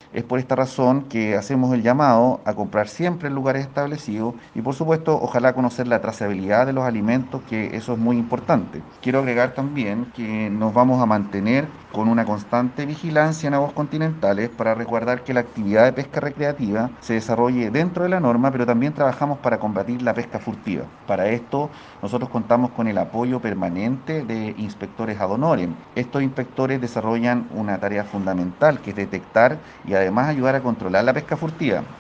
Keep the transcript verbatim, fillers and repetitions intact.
Es por esta razón que hacemos el llamado a comprar siempre en lugares establecidos y por supuesto ojalá conocer la trazabilidad de los alimentos, que eso es muy importante. Quiero agregar también que nos vamos a mantener con una constante vigilancia en aguas continentales para resguardar que la actividad de pesca recreativa se desarrolle dentro de la norma, pero también trabajamos para combatir la pesca furtiva. Para esto, nosotros contamos con el apoyo permanente de inspectores ad honorem. Estos inspectores desarrollan una tarea fundamental, que es detectar y además ayudar a controlar la pesca furtiva.